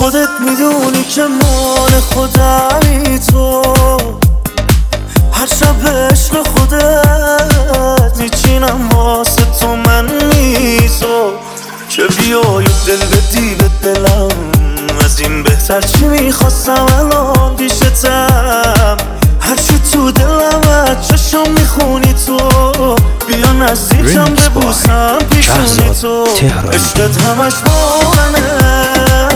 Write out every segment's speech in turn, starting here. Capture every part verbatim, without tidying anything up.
خودت میدونی که مال خودمی تو، هر شب عشق خودت میچینم واسه تو من میزو، که بیای دل بدی به دلم، از این بهتر چی میخواستم الان پیشتم. هرچی تو دلم از چشم میخونی تو، بیا نزدیکم ببوسم پیشونی تو. عشقت همش با منه،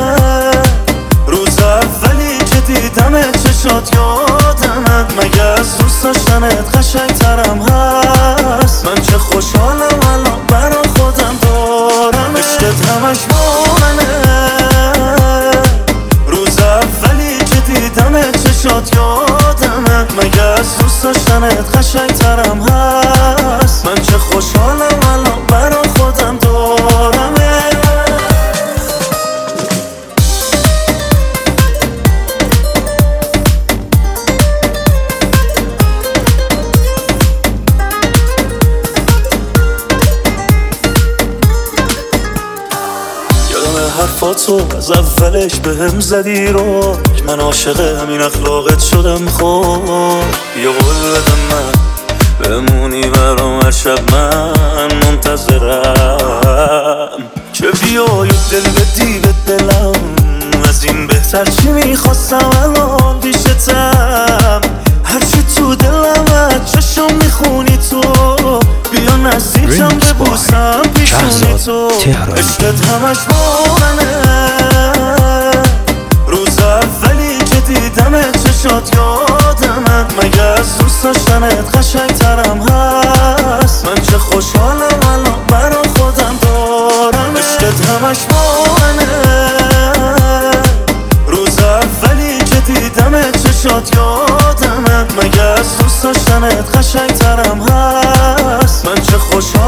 روز اولی که دیدم چشات یادمه، مگه از دوست داشتنت قشنگ ترم هست؟ من چه خوشحالم الان برا خودم دارم. عشقت همش با منه، روز اولی که دیدم چشات یادمه، مگه از دوست داشتنت قشنگ ترم هست؟ من چه خوشحالم الان برا خودم دارم. حرفاتو از اولش بهم زدی رو، که من عاشق همین اخلاقت شدم. خب یه قول بدم من بمونی برام هر شب، من منتظرم که بیای دل بدی به دلم، از این بهتر چی میخواستم الان پیشتم. هرچی تو دلم از چشم میخونی تو، بیا نزدیکم ببوسم پیشونی تو. عشقت همش با منه، روز اولی که دیدم چشات یادمه، مگه از دوست داشتنت قشنگ ترم هست؟ من چه خوشحالم الان برا خودم دارم. عشقت همش با منه، روز اولی که دیدم چشات یادمه، مگه از دوست داشتنت قشنگ ترم هست؟ من چه خوشحالم